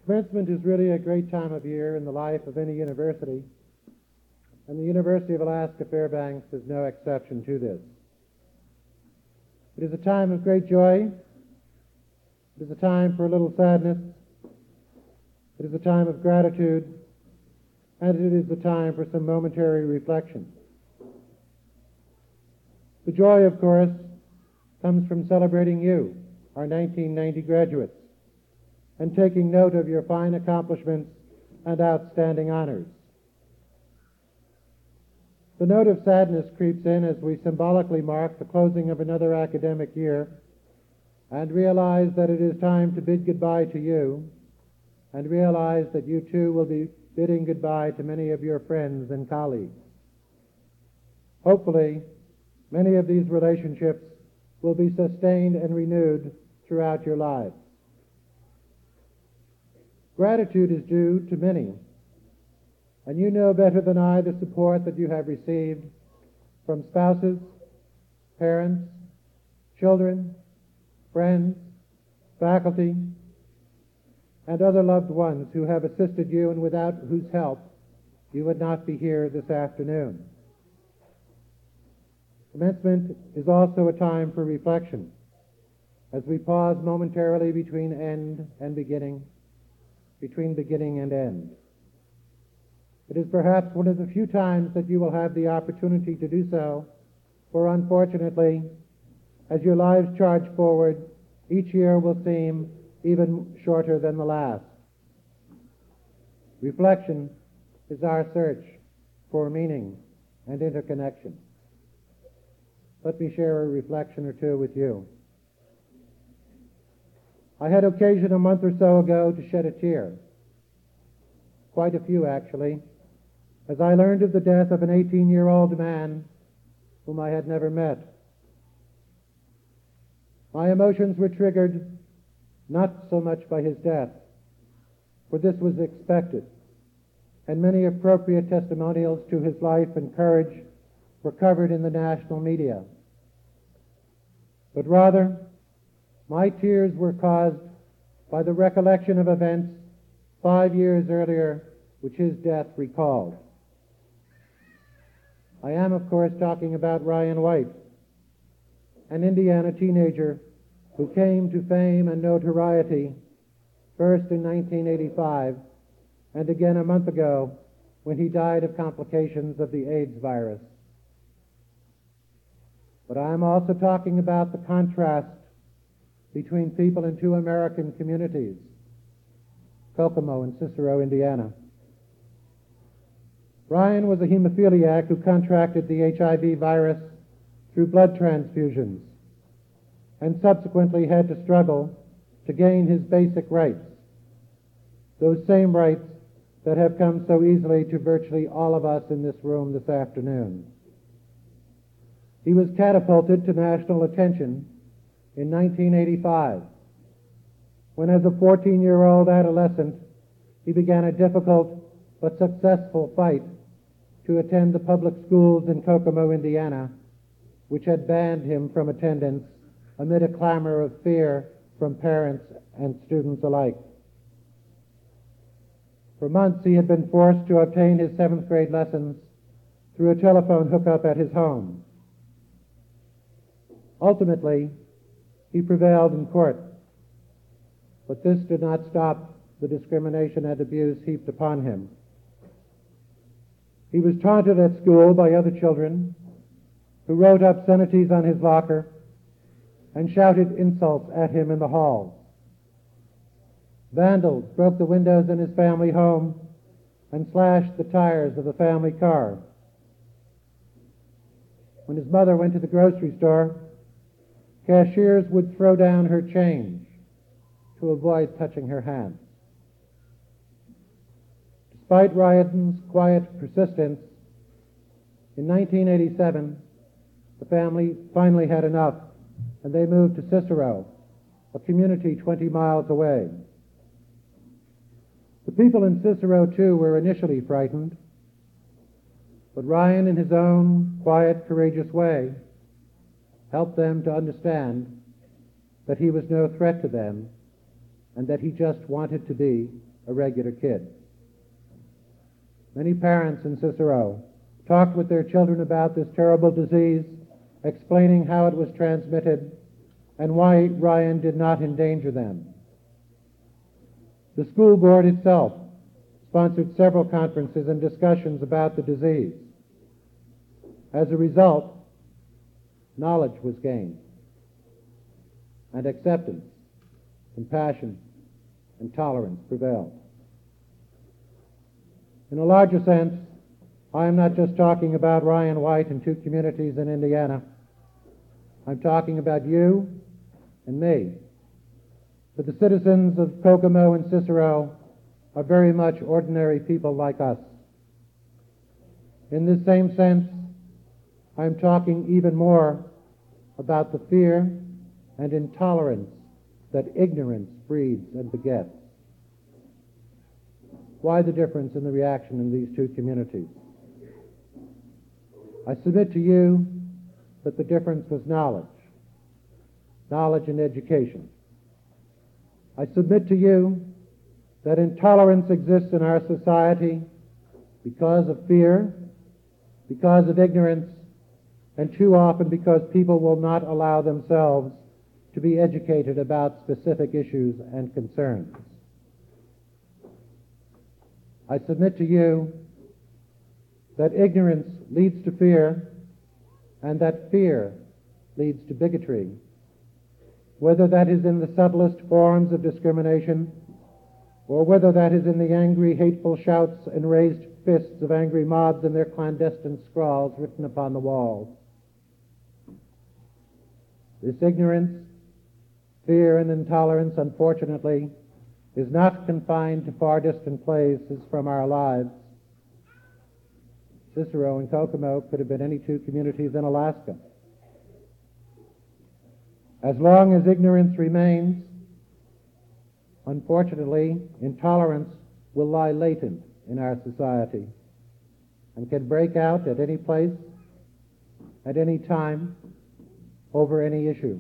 Commencement is really a great time of year in the life of any university, and the University of Alaska Fairbanks is no exception to this. It is a time of great joy. It is a time for a little sadness. It is a time of gratitude, and it is a time for some momentary reflection. The joy, of course, comes from celebrating you, our 1990 graduates, and taking note of your fine accomplishments and outstanding honors. The note of sadness creeps in as we symbolically mark the closing of another academic year and realize that it is time to bid goodbye to you, and realize that you too will be bidding goodbye to many of your friends and colleagues. Hopefully, many of these relationships will be sustained and renewed throughout your lives. Gratitude is due to many, and you know better than I the support that you have received from spouses, parents, children, friends, faculty, and other loved ones who have assisted you and without whose help you would not be here this afternoon. Commencement is also a time for reflection as we pause momentarily between end and beginning, between beginning and end. It is perhaps one of the few times that you will have the opportunity to do so, for unfortunately, as your lives charge forward, each year will seem even shorter than the last. Reflection is our search for meaning and interconnection. Let me share a reflection or two with you. I had occasion a month or so ago to shed a tear, quite a few actually, as I learned of the death of an 18-year-old man whom I had never met. My emotions were triggered not so much by his death, for this was expected, and many appropriate testimonials to his life and courage were covered in the national media. But rather, my tears were caused by the recollection of events 5 years earlier which his death recalled. I am, of course, talking about Ryan White, an Indiana teenager who came to fame and notoriety first in 1985 and again a month ago when he died of complications of the AIDS virus. But I am also talking about the contrast between people in two American communities, Kokomo and Cicero, Indiana. Ryan was a hemophiliac who contracted the HIV virus through blood transfusions and subsequently had to struggle to gain his basic rights, those same rights that have come so easily to virtually all of us in this room this afternoon. He was catapulted to national attention in 1985, when as a 14-year-old adolescent, he began a difficult but successful fight to attend the public schools in Kokomo, Indiana, which had banned him from attendance amid a clamor of fear from parents and students alike. For months, he had been forced to obtain his 7th grade lessons through a telephone hookup at his home. Ultimately, he prevailed in court, but this did not stop the discrimination and abuse heaped upon him. He was taunted at school by other children who wrote obscenities on his locker and shouted insults at him in the halls. Vandals broke the windows in his family home and slashed the tires of the family car. When his mother went to the grocery store, cashiers would throw down her change to avoid touching her hands. Despite Ryan's quiet persistence, in 1987, the family finally had enough, and they moved to Cicero, a community 20 miles away. The people in Cicero, too, were initially frightened, but Ryan, in his own quiet, courageous way, helped them to understand that he was no threat to them and that he just wanted to be a regular kid. Many parents in Cicero talked with their children about this terrible disease, explaining how it was transmitted and why Ryan did not endanger them. The school board itself sponsored several conferences and discussions about the disease. As a result, knowledge was gained, and acceptance, compassion, and tolerance prevailed. In a larger sense, I am not just talking about Ryan White and 2 communities in Indiana. I'm talking about you and me. For the citizens of Kokomo and Cicero are very much ordinary people like us. In this same sense, I'm talking even more about the fear and intolerance that ignorance breeds and begets. Why the difference in the reaction in these 2 communities? I submit to you that the difference was knowledge and education. I submit to you that intolerance exists in our society because of fear, because of ignorance, and too often because people will not allow themselves to be educated about specific issues and concerns. I submit to you that ignorance leads to fear and that fear leads to bigotry, whether that is in the subtlest forms of discrimination or whether that is in the angry, hateful shouts and raised fists of angry mobs and their clandestine scrawls written upon the walls. This ignorance, fear, and intolerance, unfortunately, is not confined to far distant places from our lives. Cicero and Kokomo could have been any 2 communities in Alaska. As long as ignorance remains, unfortunately, intolerance will lie latent in our society and can break out at any place, at any time, over any issue.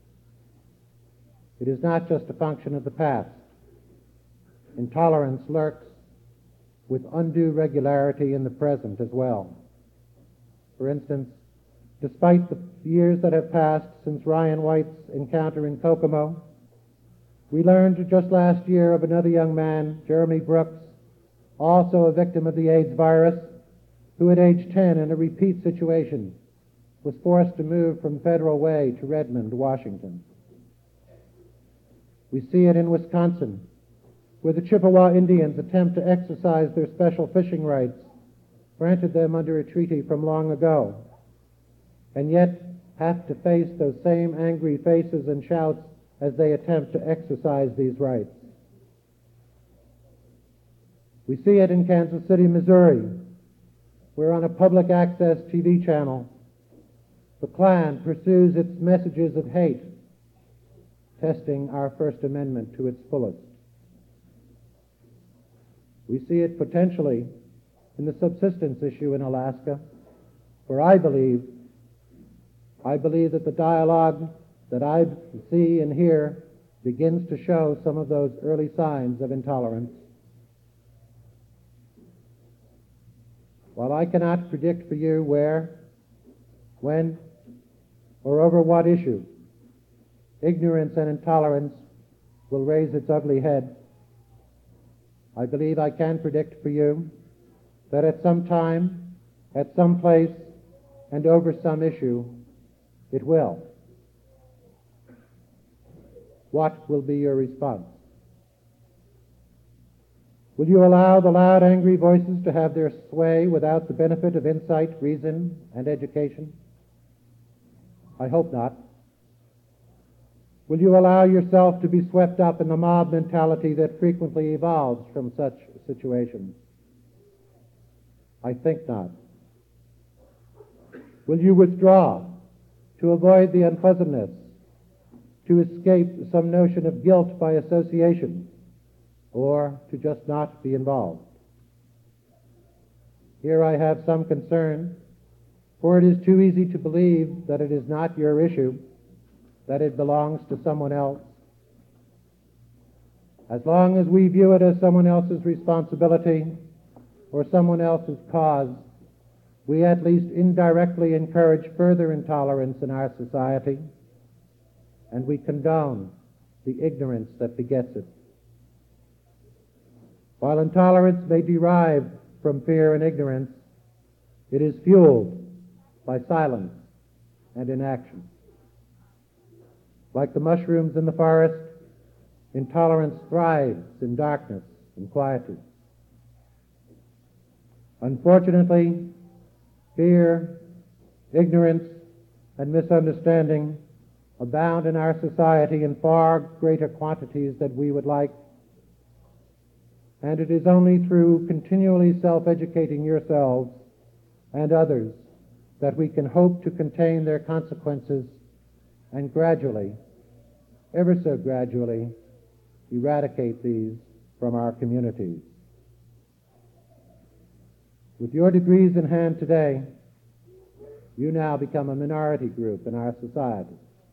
It is not just a function of the past. Intolerance lurks with undue regularity in the present as well. For instance, despite the years that have passed since Ryan White's encounter in Kokomo, we learned just last year of another young man, Jeremy Brooks, also a victim of the AIDS virus, who at age 10 in a repeat situation was forced to move from Federal Way to Redmond, Washington. We see it in Wisconsin, where the Chippewa Indians attempt to exercise their special fishing rights granted them under a treaty from long ago, and yet have to face those same angry faces and shouts as they attempt to exercise these rights. We see it in Kansas City, Missouri, where on a public access TV channel, the Klan pursues its messages of hate, testing our First Amendment to its fullest. We see it potentially in the subsistence issue in Alaska, where I believe that the dialogue that I see and hear begins to show some of those early signs of intolerance. While I cannot predict for you where, when, or over what issue ignorance and intolerance will raise its ugly head, I believe I can predict for you that at some time, at some place, and over some issue, it will. What will be your response? Will you allow the loud, angry voices to have their sway without the benefit of insight, reason, and education? I hope not. Will you allow yourself to be swept up in the mob mentality that frequently evolves from such situations? I think not. Will you withdraw to avoid the unpleasantness, to escape some notion of guilt by association, or to just not be involved? Here I have some concern, for it is too easy to believe that it is not your issue, that it belongs to someone else. As long as we view it as someone else's responsibility or someone else's cause, we at least indirectly encourage further intolerance in our society, and we condone the ignorance that begets it. While intolerance may derive from fear and ignorance, it is fueled by silence and inaction. Like the mushrooms in the forest, intolerance thrives in darkness and quietude. Unfortunately, fear, ignorance, and misunderstanding abound in our society in far greater quantities than we would like, and it is only through continually self-educating yourselves and others that we can hope to contain their consequences and gradually, ever so gradually, eradicate these from our communities. With your degrees in hand today, you now become a minority group in our society.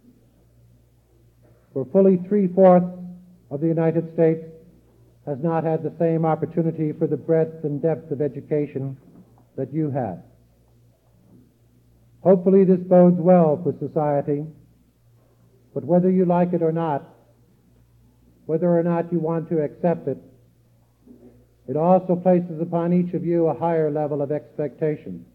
For fully 3/4 of the United States has not had the same opportunity for the breadth and depth of education that you had. Hopefully this bodes well for society, but whether you like it or not, whether or not you want to accept it, it also places upon each of you a higher level of expectation.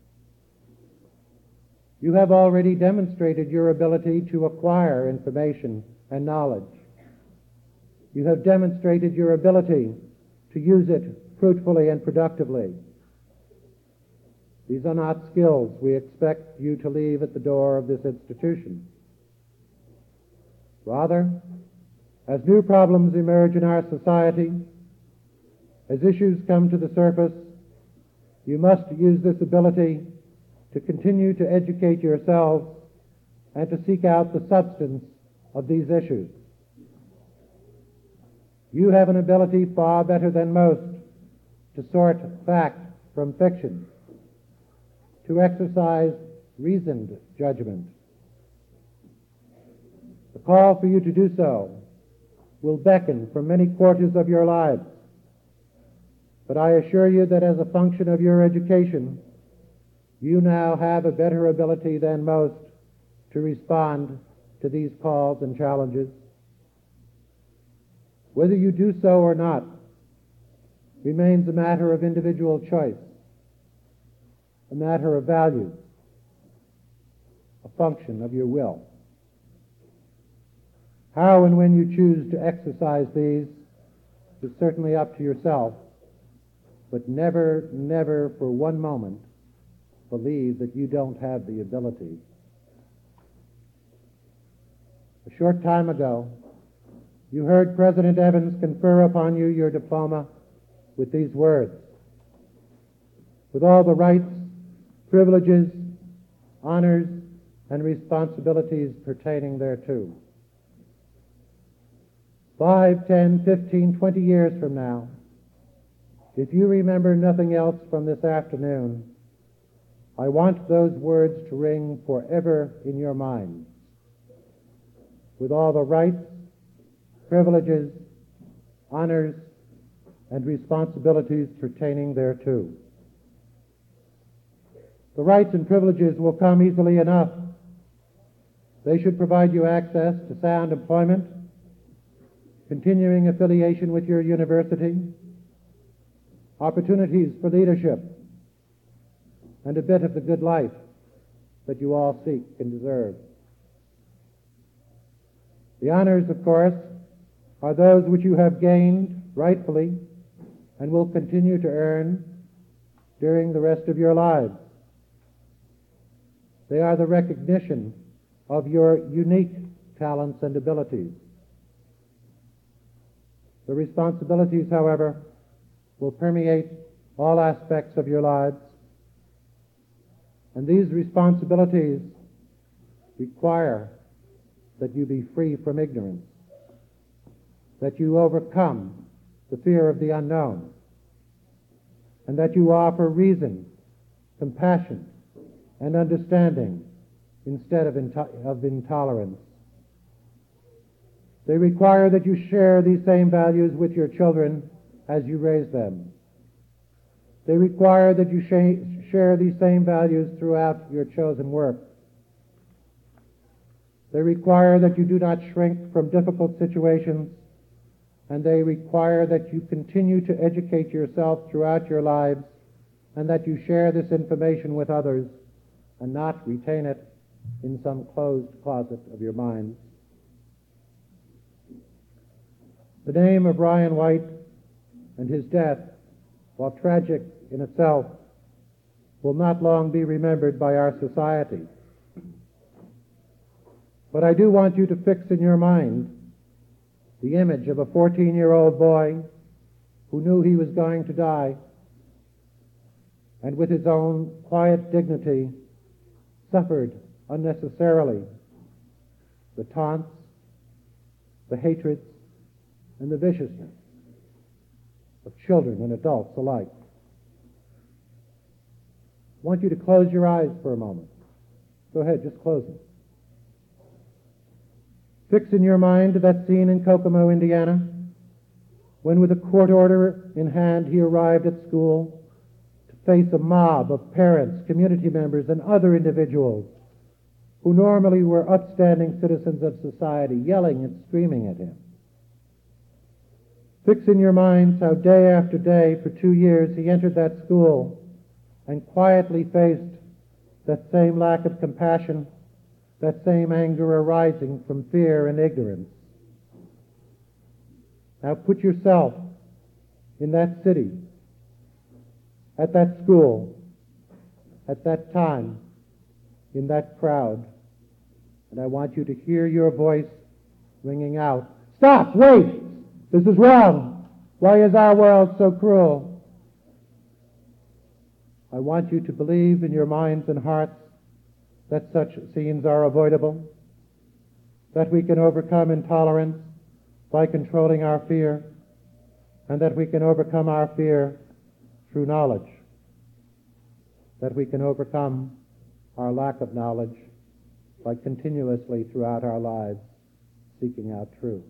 You have already demonstrated your ability to acquire information and knowledge. You have demonstrated your ability to use it fruitfully and productively. These are not skills we expect you to leave at the door of this institution. Rather, as new problems emerge in our society, as issues come to the surface, you must use this ability to continue to educate yourselves and to seek out the substance of these issues. You have an ability far better than most to sort fact from fiction, to exercise reasoned judgment. The call for you to do so will beckon from many quarters of your lives, but I assure you that as a function of your education, you now have a better ability than most to respond to these calls and challenges. Whether you do so or not remains a matter of individual choice, a matter of value, a function of your will. How and when you choose to exercise these is certainly up to yourself, but never, never for one moment believe that you don't have the ability. A short time ago, you heard President Evans confer upon you your diploma with these words: with all the rights, privileges, honors, and responsibilities pertaining thereto. 5, 10, 15, 20 years from now, if you remember nothing else from this afternoon, I want those words to ring forever in your minds. With all the rights, privileges, honors, and responsibilities pertaining thereto. The rights and privileges will come easily enough. They should provide you access to sound employment, continuing affiliation with your university, opportunities for leadership, and a bit of the good life that you all seek and deserve. The honors, of course, are those which you have gained rightfully and will continue to earn during the rest of your lives. They are the recognition of your unique talents and abilities. The responsibilities, however, will permeate all aspects of your lives, and these responsibilities require that you be free from ignorance, that you overcome the fear of the unknown, and that you offer reason, compassion, and understanding instead of intolerance. They require that you share these same values with your children as you raise them. They require that you share these same values throughout your chosen work. They require that you do not shrink from difficult situations, and they require that you continue to educate yourself throughout your lives, and that you share this information with others and not retain it in some closed closet of your mind. The name of Ryan White and his death, while tragic in itself, will not long be remembered by our society. But I do want you to fix in your mind the image of a 14-year-old boy who knew he was going to die, and with his own quiet dignity suffered unnecessarily the taunts, the hatreds, and the viciousness of children and adults alike. I want you to close your eyes for a moment. Go ahead, just close them. Fix in your mind that scene in Kokomo, Indiana, when with a court order in hand he arrived at school to face a mob of parents, community members, and other individuals who normally were upstanding citizens of society, yelling and screaming at him. Fix in your minds how day after day for 2 years he entered that school and quietly faced that same lack of compassion, that same anger arising from fear and ignorance. Now put yourself in that city, at that school, at that time, in that crowd, and I want you to hear your voice ringing out, "Stop! Wait! This is wrong! Why is our world so cruel?" I want you to believe in your minds and hearts that such scenes are avoidable, that we can overcome intolerance by controlling our fear, and that we can overcome our fear through knowledge, that we can overcome our lack of knowledge by continuously throughout our lives seeking out truth.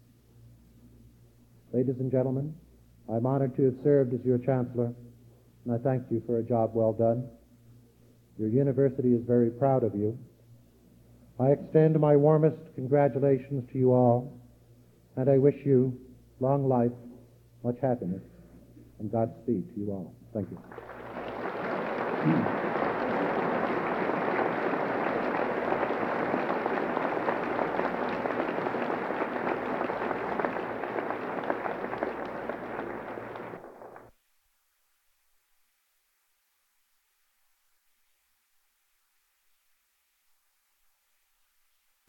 Ladies and gentlemen, I'm honored to have served as your chancellor, and I thank you for a job well done. Your university is very proud of you. I extend my warmest congratulations to you all, and I wish you long life, much happiness, and Godspeed to you all. Thank you.